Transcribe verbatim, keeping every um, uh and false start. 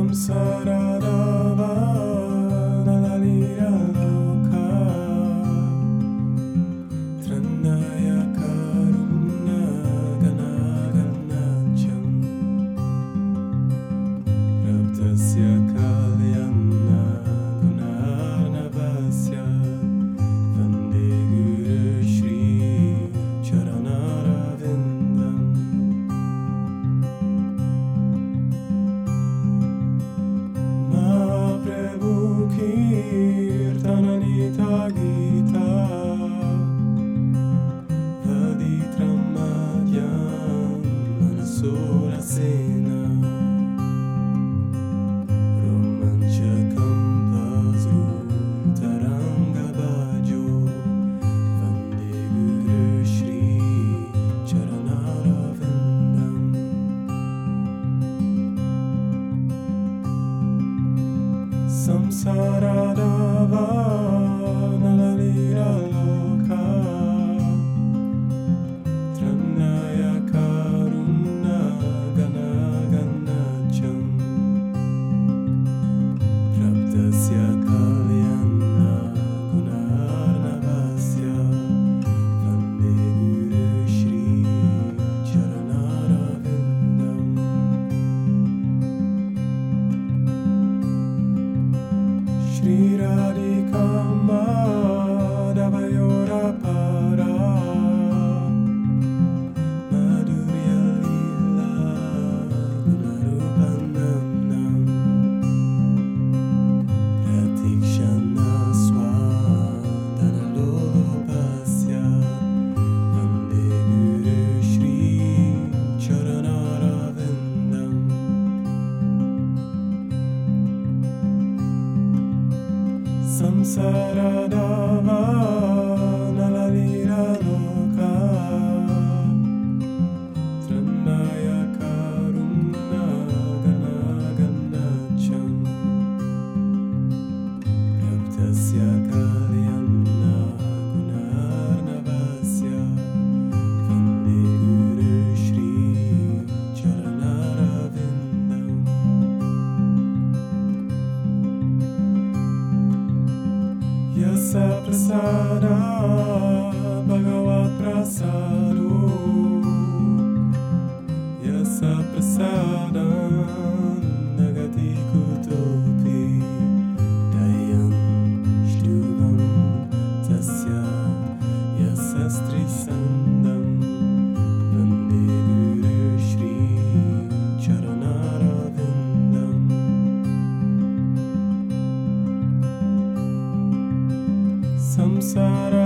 Samsaradava nalalira loka Trandaya karuna gana ganacham Prabdasya kalyana gunarnavasya Vande Guru Shri Charanaravindam Kirtananita Gita Vaditramadhyam Manasura Sena Romanchakam Pasru Taranga Bhajo Vande Guru Shri Charanaravindam Samsaradava nalalira loka Trandaya karuna gana ganacham Prabdasya kalyana gunarnavasya Vande Guru Shri Charanaravindam Shri Radhika Madhavayora Para Madhurya Lila Gunarupanam Pratikshana Swadhana Lolopasya Vande Guru Shri Charanaravindam Samsaradava nalalira loka Trandaya karuna gana ganacham Prabdasya kalyana gunarnavasya Vande Guru Shri Charanaravindam Yasa prasada bhagavat prasado Yasa prasada nagati kutopi Dayam shtuvam tasya yasa strisandam Vande Guru Shri Charanaravindam Samsara